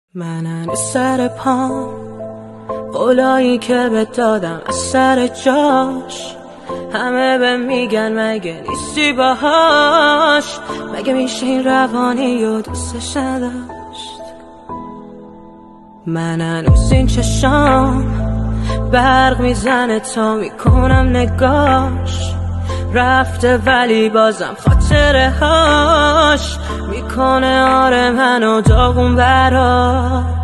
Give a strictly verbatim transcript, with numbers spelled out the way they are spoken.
من هنوز سر پام، قولایی که بهت دادم از سر جاش. همه به میگن مگه نیستی باهاش، مگه میشه این روانی و دوستش نداشت. من هنوز این چشام برق میزنه تا میکنم نگاش. رفته ولی بازم خاطره هاش میکنه آره منو داغون براش.